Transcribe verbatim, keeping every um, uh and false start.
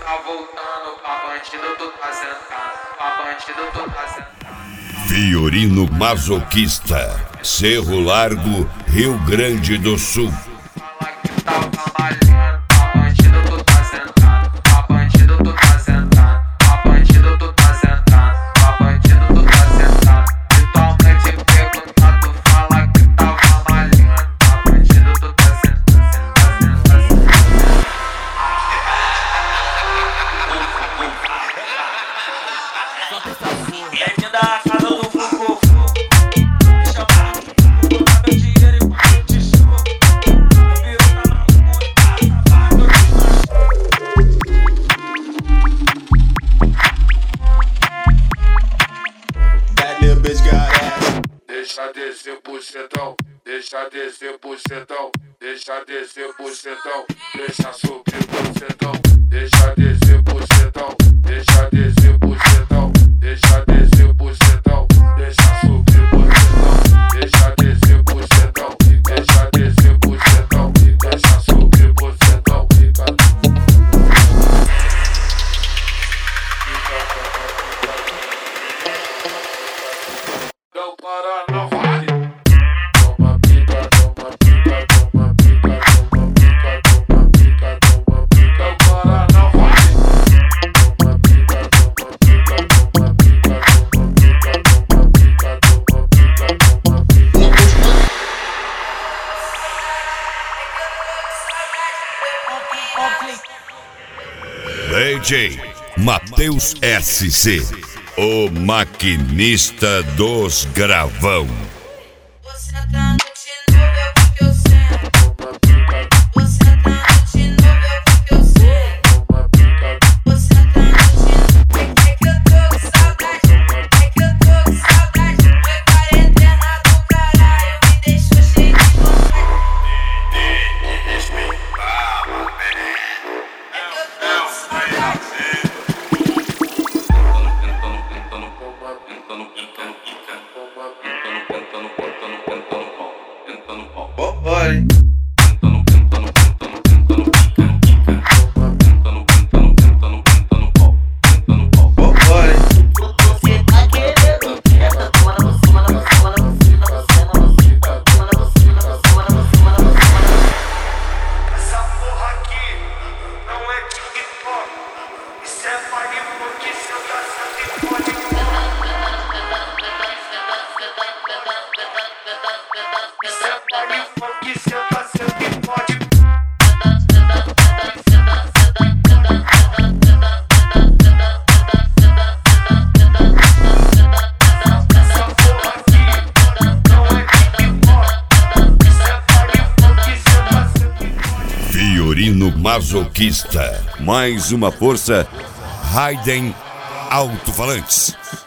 tá voltando, pra bandido tu tá sentado, pra bandido tu tá sentado. Fiorino Masoquista, Cerro Largo, Rio Grande do Sul. Fala que tava malhando, pra bandido tu tá sentado, pra bandido tu tá sentado, pra bandido tu tá sentado, pra bandido tu tá sentado. Se tua mãe te perguntar, tu fala que tava malhando, pra bandido tu tá sentado, sentado, sentado. Bem-vindo à casa do Fufu. Me chamar, vou botar meu dinheiro e pagar de show. O biru tá maluco e tá safado. That little bitch got ass. Deixa descer bucetão, deixa descer bucetão, deixa descer bucetão, deixa subir bucetão, deixa descer bucetão, deixa descer bucetão, deixa descer bucetão, deixa subir bucetão, deixa descer bucetão, deixa descer bucetão, deixa subir bucetão, não para não vale. Toma pica, toma pica, toma pica, toma pica, toma pica, toma pica, não para não vale. Toma pica, toma pica, toma pica, toma pica, toma pica, toma pica, toma pica. D J Matheus S C, o maquinista dos gravão. Você tá de novo, eu vi que eu sento. Você tá de novo, eu vi que eu sento. Você tá de novo, é que eu tô com saudade. É que eu tô com saudade. Foi quarentena do caralho, me deixou cheio de vontade. É que eu tô com saudade. Oi. Você tá querendo essa toma na cima, na cima, na cima, na cima, na cima, toma na cima, na cima, na cima, na cima. Essa porra aqui não é TikTok. Isso é baile porque seu caçado pode. Isso é baile porque seu caçado pode. Essa porra aqui não é TikTok. Isso é baile porque seu caçado pode. Fiorino Masoquista, mais uma força Raiden Alto-Falantes.